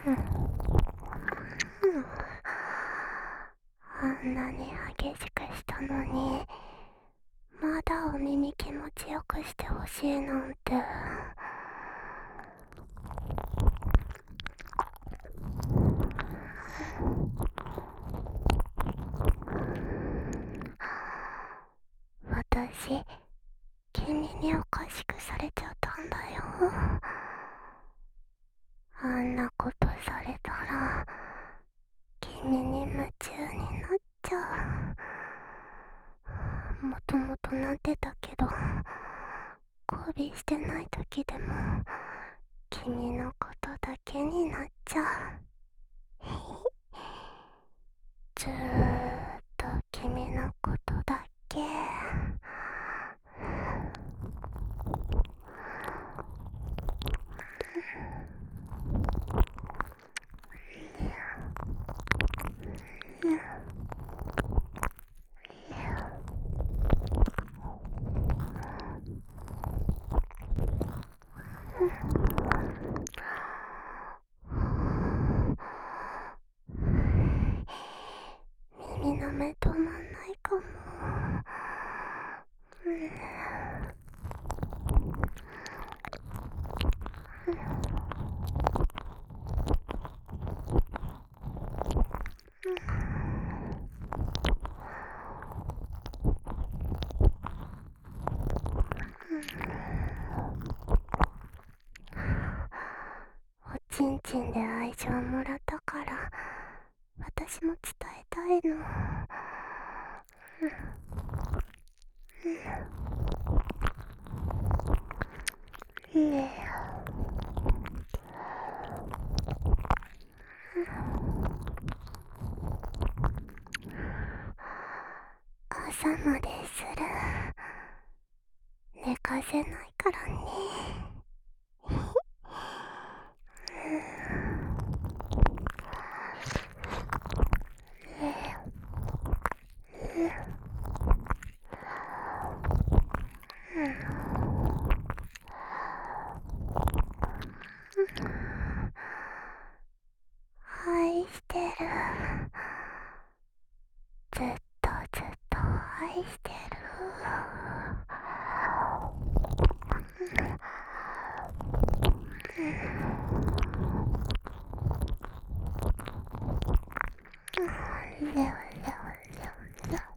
あんなに激しくしたのに、まだお耳気持ちよくしてほしいなんて。私、君におかしくされちゃったんだよ。あんなことされたら君に夢中になっちゃう。もともとなってたけど、交尾してない時でも君のことだけになっちゃう。ずーっと君のことだけ。耳の目止まんないかも。おちんちんで愛情もらったから私も伝えたいの。ねえ、朝までする。寝かせないからね。愛してる。ずっとずっと愛してる。レオレオレオレ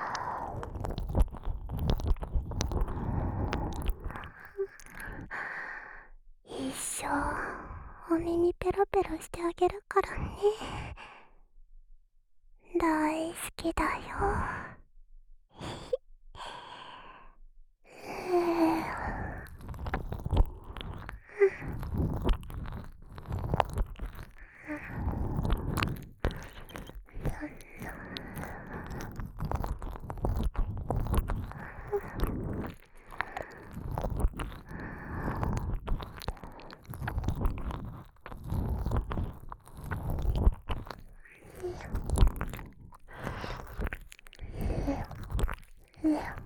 オ。一生お耳ペロペロしてあげるからね。大好きだよ。ねえ